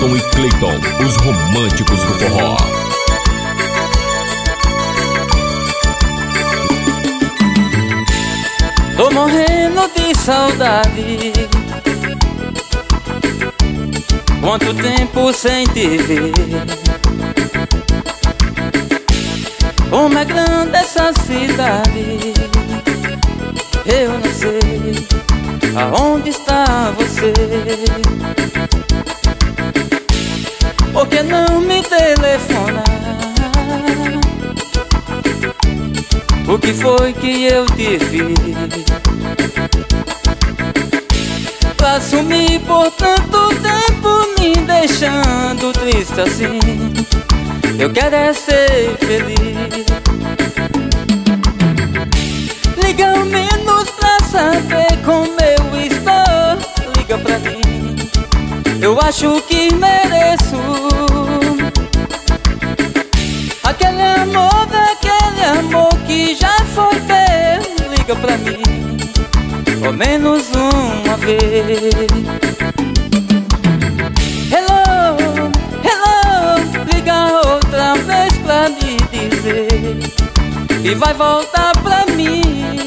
Elton e Cleiton, os românticos do forró. Tô morrendo de saudade. Quanto tempo sem te ver. Como é grande essa cidade. Eu não sei aonde está você. Por que não me telefona? O que foi que eu te fiz pra sumir por tanto tempo, me deixando triste assim? Eu quero é ser feliz. Liga ao menos pra saber como eu estou. Liga pra mim, eu acho que mereço aquele amor, daquele amor que já foi teu. Liga pra mim, ao menos uma vez. Hello, hello, liga outra vez pra me dizer que vai voltar pra mim.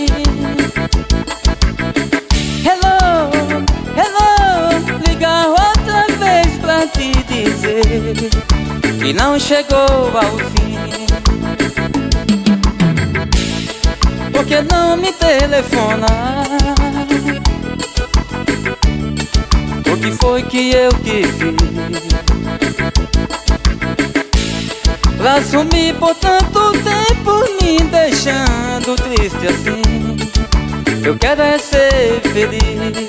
Hello, hello, liga outra vez pra te dizer que não chegou ao fim. Por que não me telefona? O que foi que eu te fiz pra sumir por tanto tempo, me deixando triste assim? Eu quero é ser feliz.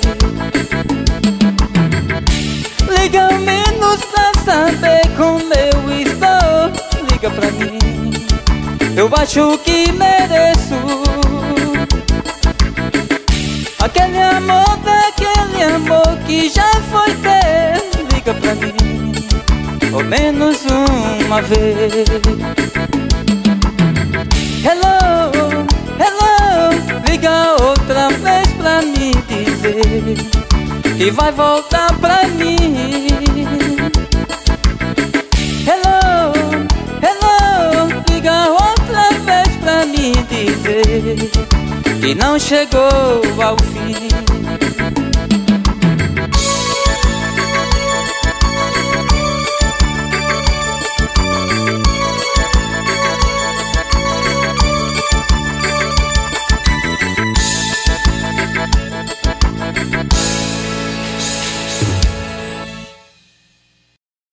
Liga ao menos pra saber como eu estou. Liga pra mim, eu acho que mereço aquele amor, daquele amor que já foi teu. Liga pra mim, ao menos uma vez. Hello, hello, liga outra vez pra me dizer que vai voltar pra mim. Hello, hello, liga outra vez pra me dizer que não chegou ao fim.